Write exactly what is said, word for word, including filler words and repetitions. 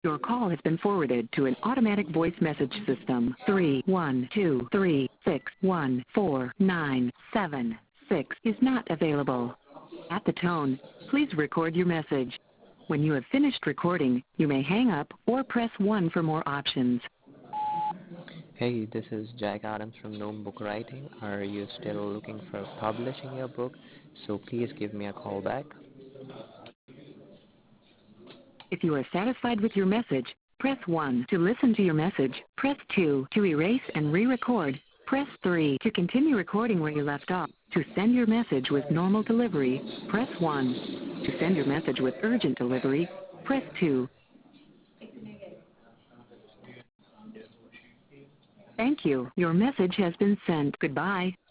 Your call has been forwarded to an automatic voice message system. three one two three six one four nine seven six is not available. At the tone, please record your message. When you have finished recording, you may hang up or press one for more options. Hey, this is Jack Adams from Gnome Book Writing. Are you still looking for publishing your book? So please give me a call back. If you are satisfied with your message, press one. To listen to your message, press two. To erase and re-record, press three. To continue recording where you left off, to send your message with normal delivery, press one. To send your message with urgent delivery, press two. Thank you. Your message has been sent. Goodbye.